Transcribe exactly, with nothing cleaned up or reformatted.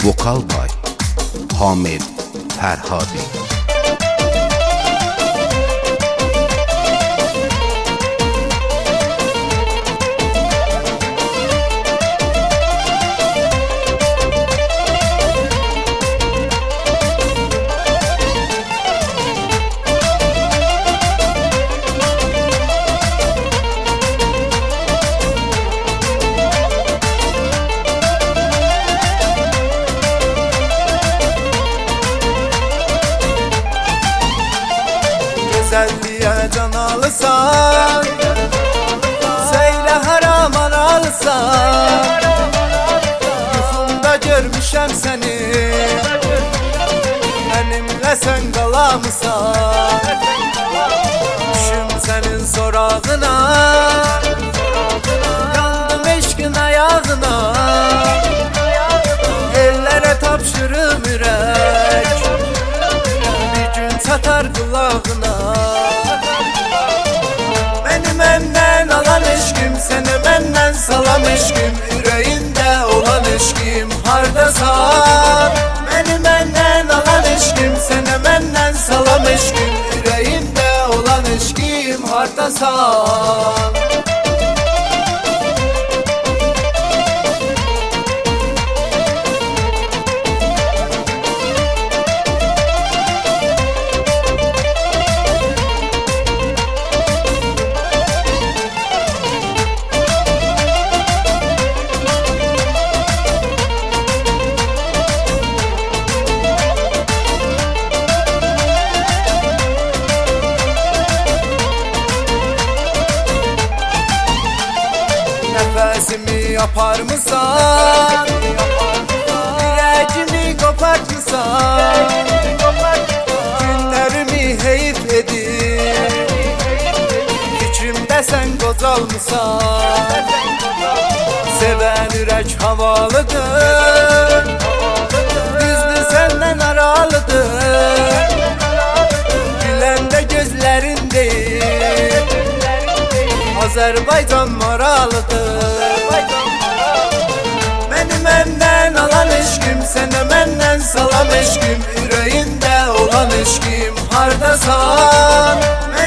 Vokal by Hamid Ferhadi. Güzelliğe can alırsan, söyle haram alırsan. Yuxumda görmüşəm səni, benimle sen qalamısan. Düşüm senin sorağına, yandım eşkin ayağına. Ellere tapşırım ürək, bir gün çatar qulağına. Beni məndən alan eşkim, səni məndən salan eşkim. Ürəyində olan eşkim hardasan? Beni məndən alan eşkim, səni məndən salan eşkim. Ürəyində olan eşkim hardasan? Nefesimi yapar mısan? Yüreğimi kopartmısan? Günlerimi heyif edip fikrimde sen qocalmısan. Seven ürək havalıdır, düzdür senden aralıdır. Güləndə gözlərin deyil, Azərbaycan maralıdır. Beni məndən alan eşkim, sənə məndən salam eşkim. Ürəyində olan eşkim hardasan?